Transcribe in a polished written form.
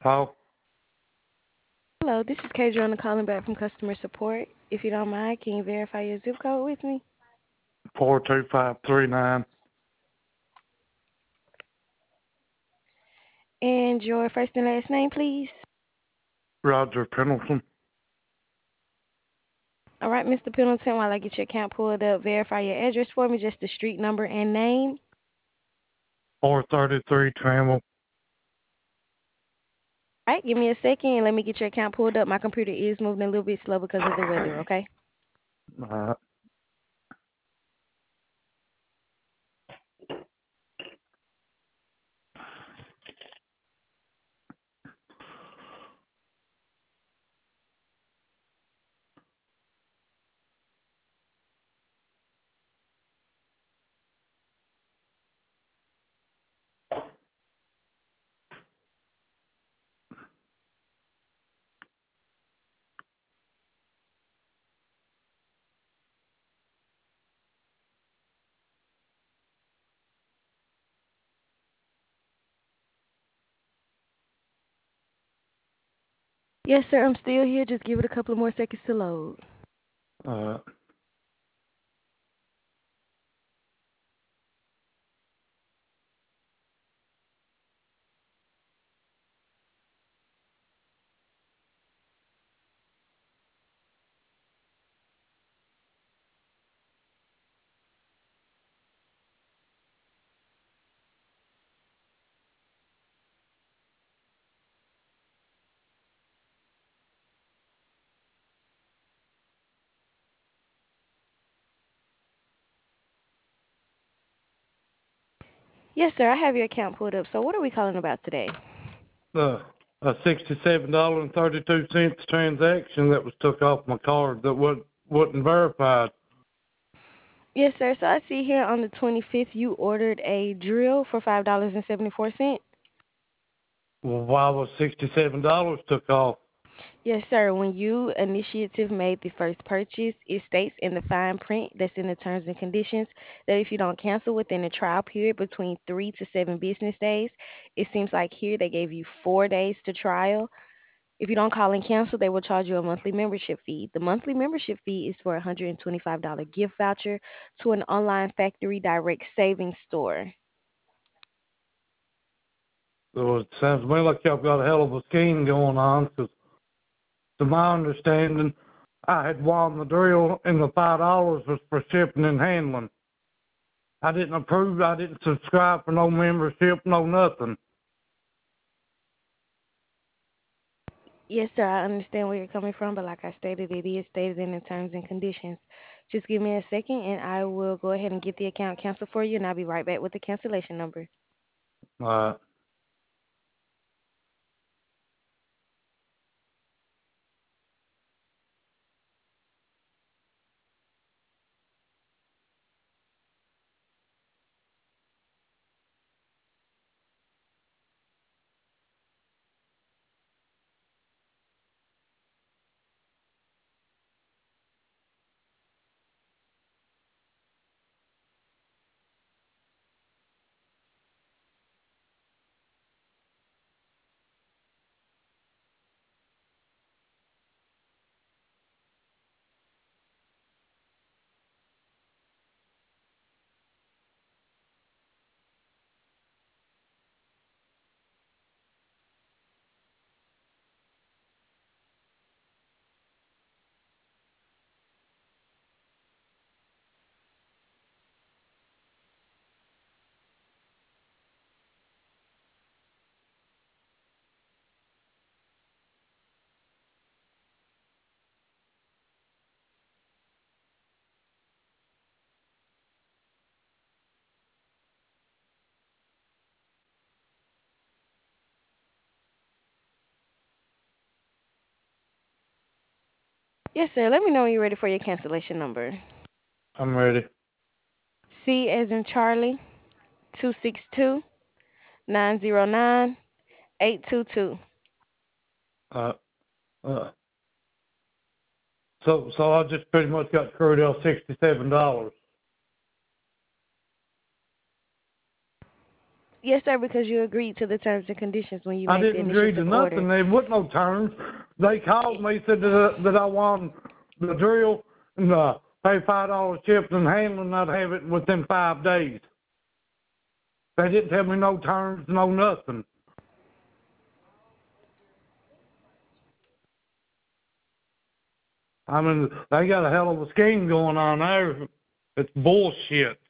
Paul, Hello, this is Kadriana calling back from customer support. If you don't mind, can you verify your zip code with me? 42539, And your first and last name, please? Roger Pendleton. All right, Mr. Pendleton, while I get your account pulled up, verify your address for me, just the street number and name. 433 Trammell. All right, give me a second and let me get your account pulled up. My computer is moving a little bit slow because of the weather, okay? Uh, Yes, sir, I'm still here. Just give it a couple of more seconds to load. uh, Yes, sir, I have your account pulled up. So what are we calling about today? uh, a $67.32 transaction that was took off my card that wasn't verified. Yes, sir. So I see here on the 25th you ordered a drill for $5.74. Well, why was $67 took off? Yes, sir. When you initiative made the first purchase, it states in the fine print that's in the terms and conditions that if you don't cancel within the trial period between 3 to 7 business days, it seems like here they gave you 4 days to trial. If you don't call and cancel, they will charge you a monthly membership fee. The monthly membership fee is for a $125 gift voucher to an online factory direct savings store. So it sounds to me like y'all got a hell of a scheme going on, 'cause to my understanding, I had won the drill and the $5 was for shipping and handling. I didn't approve, I didn't subscribe for no membership, no nothing. Yes, sir. I understand where you're coming from, but like I stated, it is stated in the terms and conditions. Just give me a second, and I will go ahead and get the account canceled for you, and I'll be right back with the cancellation number. Uh, Yes, sir. Let me know when you're ready for your cancellation number. I'm ready. C as in Charlie, 262-909-822. Uh, uh, so I just pretty much got screwed out $67. Yes, sir, because you agreed to the terms and conditions when you I made the didn't agree to initiative order. nothing. There wasn't no terms. They called me, said that I won the drill and pay $5 shipping and handling. I'd have it within 5 days. They didn't tell me no terms, no nothing. I mean, they got a hell of a scheme going on there. It's bullshit.